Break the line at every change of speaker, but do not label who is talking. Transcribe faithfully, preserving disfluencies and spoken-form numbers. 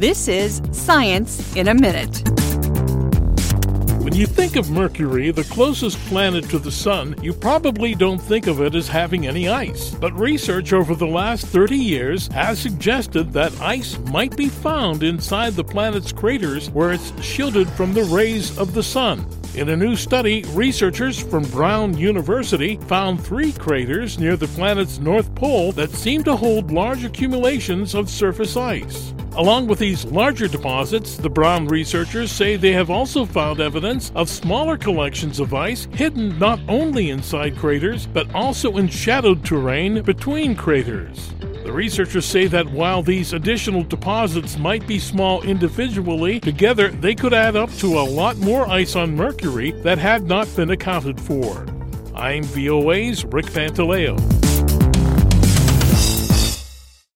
This is Science in a Minute.
When you think of Mercury, the closest planet to the Sun, you probably don't think of it as having any ice. But research over the last thirty years has suggested that ice might be found inside the planet's craters where it's shielded from the rays of the Sun. In a new study, researchers from Brown University found three craters near the planet's north pole that seem to hold large accumulations of surface ice. Along with these larger deposits, the Brown researchers say they have also found evidence of smaller collections of ice hidden not only inside craters, but also in shadowed terrain between craters. The researchers say that while these additional deposits might be small individually, together they could add up to a lot more ice on Mercury that had not been accounted for. I'm V O A's Rick Pantaleo.